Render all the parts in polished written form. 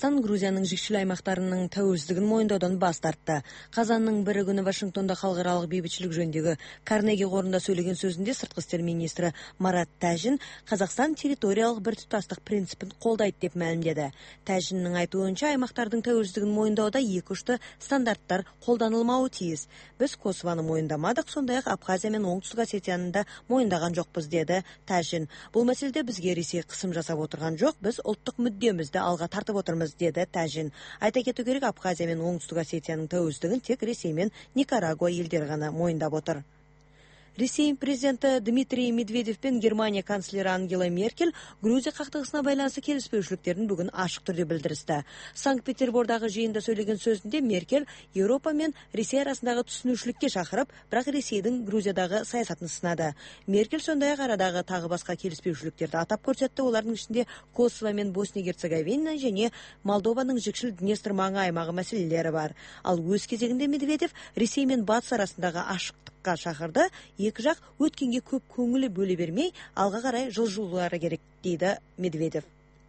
Қазақстан Грузияның жекшелі аймақтарының тәуелсіздігін мойындаудан бас тартты. Қазанның 1 күні Вашингтонда халықаралық бейбітшілік жөніндегі Карнеги қорында сөйлеген сөзінде сыртқы істер министрі Марат Тәжин Қазақстан территориялық біртұтастық принципін қолдайды деп мәлімдеді. Тәжиннің айтуынша аймақтардың тәуелсіздігін мойындауда екі ұшты стандарттар қолданылмауы тиіс. Біз Косовоны мойындамадық, сондай-ақ Абхазия мен Оңтүстік Осетияны да мойындаған жоқпыз, деді Тәжин. Бұл мәселеде бізге Ресей қысым жасап отырған жоқ, біз ұлттық мүддемізді алға тартып отырмыз, деді Тәжин. Айта кету керек, Абхазия мен Оңтүстік Осетияның тәуелсіздігін тек Ресей мен Никарагуа елдері ғана мойындап отыр. Ресей президенті Дмитрий Медведев пен Германия канцлері Ангела Меркель Грузия қақтығысына байланысты келіспеушіліктерін бүгін ашық түрде білдірісті. Санкт-Петербордағы жиында сөйлеген сөзінде Меркель Еуропа мен Ресей арасындағы түсінушілікке шақырып, бірақ Ресейдің Грузиядағы саясатын сынады. Меркель сондай-ақ арадағы тағы басқа келіспеушіліктерді атап көрсетті. Олардың ішінде Косово мен Босния-Герцеговина және Молдованың жікшіл Днестр маңы аймағы мәселелері бар. Ал өз кезегінде Медведев Ресей мен Батыс арасындағы ашықтыққа шақырды. Екі жақ өткенге көп көңілі бөле бермей, алға қарай жылжулары керек, дейді Медведев.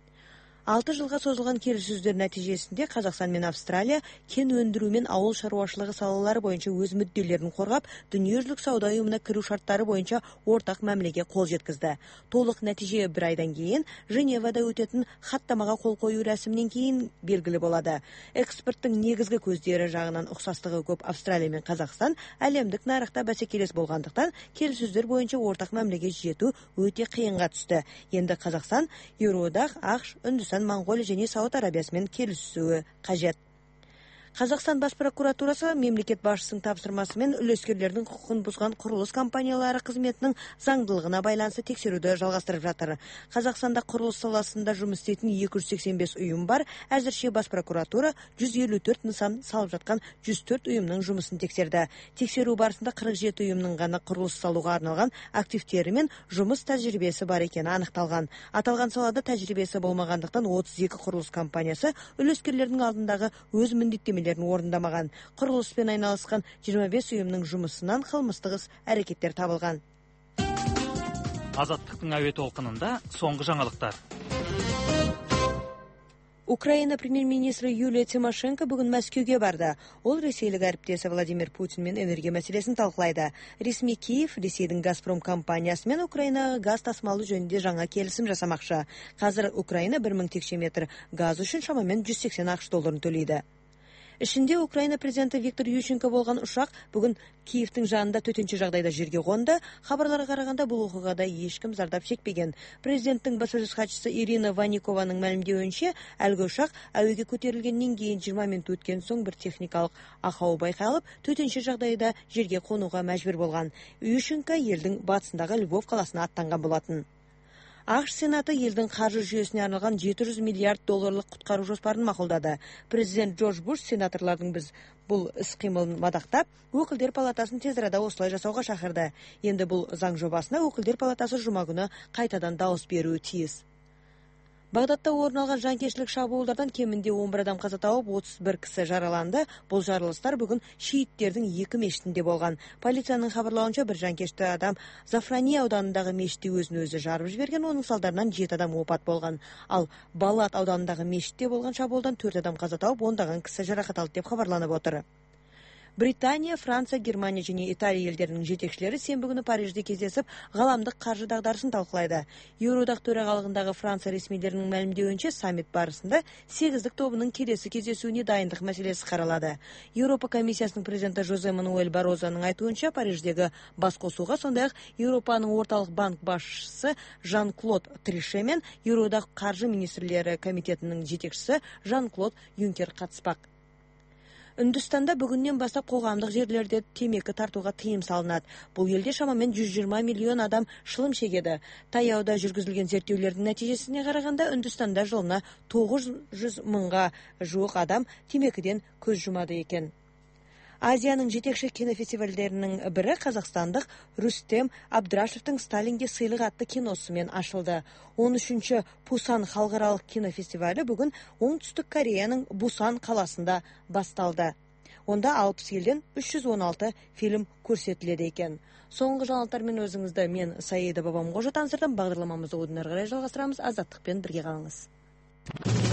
6 жылға созылған келіссөздер нәтижесінде Қазақстан мен Австралия кен өндіру мен ауыл шаруашылығы салалары бойынша өз мүдделерін қорғап, дүниежүзілік сауда ұйымына кіру шарттары бойынша ортақ мәмілеге қол жеткізді. Толық нәтиже 1 айдан кейін Женевада өтетін хаттамаға қол қою рәсімінен кейін белгілі болады. Экспорттың негізгі көздері жағынан ұқсастығы көп Австралия мен Қазақстан әлемдік нарықта бәсекелес болғандықтан келіссөздер бойынша ортақ мәмілеге жету өте қиынға түсті. Енді Қазақстан, Еуроодақ, ақш, Үндістан, Моңғолия және Сауд Арабиясымен келісуі қажет. Қазақстан бас прокуратурасы мемлекет басшысының тапсырмасымен үлескерлердің құқығын бұзған құрылыс компаниялары қызметінің заңдылығына байланысты тексеруді жалғастырып жатыр. Қазақстанда құрылыс саласында жұмыс істейтін 285 ұйым бар. Әзірше бас прокуратура 154 нысан салып жатқан 104 ұйымның жұмысын тексерді. Тексеру барысында 47 ұйымның ғана құрылыс салуға арналған активтері мен жұмыс тәжірибесі бар екені анықталған. Аталған салада тәжірибесі болмағандықтан 32 құрылыс компаниясы үлескерлердің алдындағы өз міндеттемелерін орындамаған. Құрылыспен айналысқан 25 ұйымның жұмысынан қылмыстық іс әрекеттер табылған. Азаттықтың әуе толқынында соңғы жаңалықтар. Украина премьер-министрі Юлия Тимошенко бүгін Мәскеуге барды. Ол ресейлік әріптесі Владимир Путинмен энергия мәселесін талқылайды. Ресми Киев Ресейдің Газпром компаниясымен Украинаға газ тасымалы жөнінде жаңа келісім жасамақшы. Қазір Украина 1000 текше метр газ үшін шамамен 180 ақш долларын төлейді. Ішінде Украина президенті Виктор Ющенко болған ұшақ бүгін Киевтің жанында төтенше жағдайда жерге қонды. Хабарларға қарағанда бұл оқиғада ешкім зардап шекпеген. Президенттің баспасөз хатшысы Ирина Ваникованың мәлімдеуінше, әлгі ұшақ әуеге көтерілгеннен кейін 20 минут өткен соң бір техникалық ақау байқалып, төтенше жағдайда жерге қонуға мәжбүр болған. Ющенко елдің батысындағы Львов қаласына аттанған болатын. ақш Сенаты елдің қаржы жүйесіне арналған 700 миллиард долларлық құтқару жоспарын мақұлдады. Президент Джордж Буш сенаторлардың бұл іс-қимылын мадақтап, өкілдер палатасын тез арада осылай жасауға шақырды. Енді бұл заң жобасына өкілдер палатасы жұма күні қайтадан дауыс беруі тиіс. Багдадта орын алған жанкештілік шабуылдардан кемінде 11 адам қаза тауып, 31 кісі жараланды. Бұл жарылыстар бүгін шииттердің 2 мешітінде болған. Полицияның хабарлауынша бір жанкешті адам Зафрани ауданындағы мешітте өзін-өзі жарып жіберген, оның салдарынан 7 адам опат болған. Ал Балат ауданындағы мешітте болған шабуылдан 4 адам қаза тауып, ондаған кісі жарақат алды деп хабарланып отыр. Британия, Франция, Германия және Италия елдерінің жетекшілері сенбі күні Парижде кездесіп, ғаламдық қаржы дағдарысын талқылайды. Еуроодақ төрағалығындағы Франция ресмилерінің мәлімдеуінше, саммит барысында 8-дік тобының келесі кездесуіне дайындық мәселесі қаралады. Еуропа комиссиясының президенті Жозе Мануэль Барозаның айтуынша, Париждегі басқосуға сондай-ақ Еуропаның орталық банк басшысы Жан-Клод Трише мен Еуроодақ қаржы министрлері комитетінің жетекшісі Жан-Клод Юнкер қатыспақ. Үндістанда бүгіннен бастап қоғамдық жерлерде темекі тартуға тыйым салынады. Бұл елде шамамен 120 миллион адам шылым шегеді. Таяуда жүргізілген зерттеулердің нәтижесіне қарағанда Үндістанда жылына 900 мыңға жуық адам темекіден көз жұмады екен. Азияның жетекші кинофестивальдерінің бірі қазақстандық Рүстем Абдрашевтың Сталинге сыйлық атты киносымен ашылды. 13-ші Пусан халықаралық кинофестивалі бүгін Оңтүстік Кореяның Бусан қаласында басталды. Онда 60 елден 316 фильм көрсетіледі екен. Соңғы жаңалықтармен өзіңізді мен Саида Бабамқожа таныстырдым. Бағдарламамызды одан әрі қарай жалғастырамыз. Азаттықпен бірге қалыңыз.